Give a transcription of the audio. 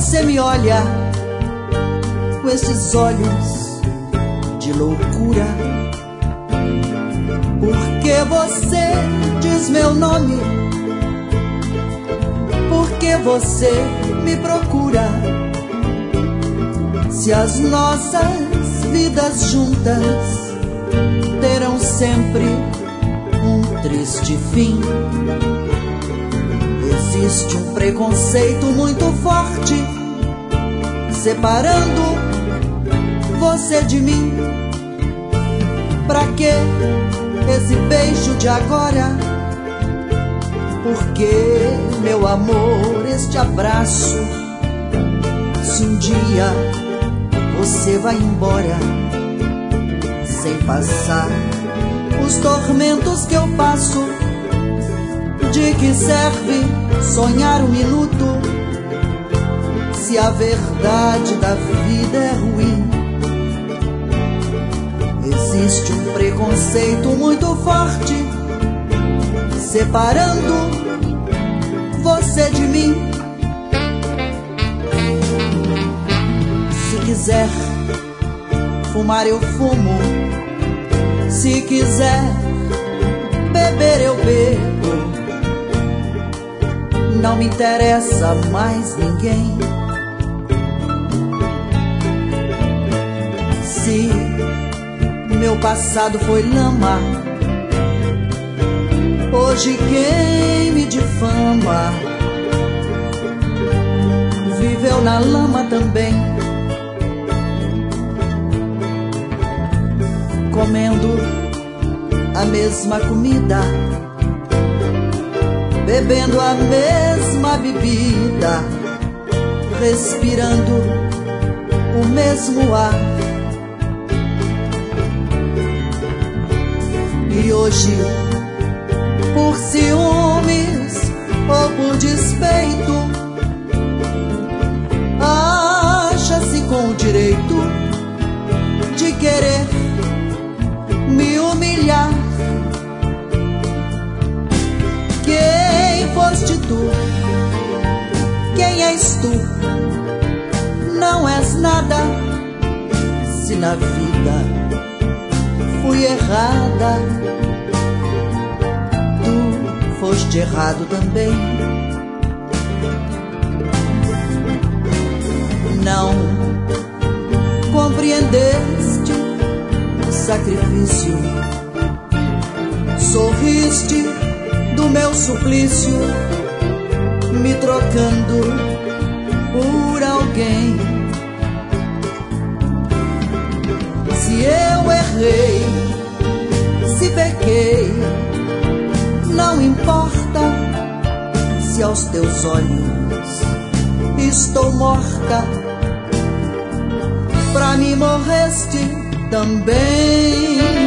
você me olha com esses olhos de loucura? Por que você diz meu nome? Por que você me procura? Se as nossas vidas juntas terão sempre um triste fim. Existe um preconceito muito forte separando você de mim. Pra que esse beijo de agora? Por que, meu amor, este abraço? Se um dia você vai embora sem passar os tormentos que eu passo, de que serve sonhar um minuto se a verdade da vida é ruim? Existe um preconceito muito forte separando você de mim. Se quiser fumar eu fumo, se quiser beber eu bebo, não me interessa mais ninguém. Se meu passado foi lama, hoje quem me difama viveu na lama também, comendo a mesma comida, bebendo a mesma bebida, respirando o mesmo ar. E hoje, por ciúmes ou por despeito, acha-se com o direito de querer me humilhar. Quem foste tu? Quem és tu? Não és nada. Se na vida fui errada, tu foste errado também. Não compreendeste o sacrifício, sorriste do meu suplício, me trocando por alguém. Se eu errei, se pequei, não importa, se aos teus olhos estou morta, pra mim morreste também.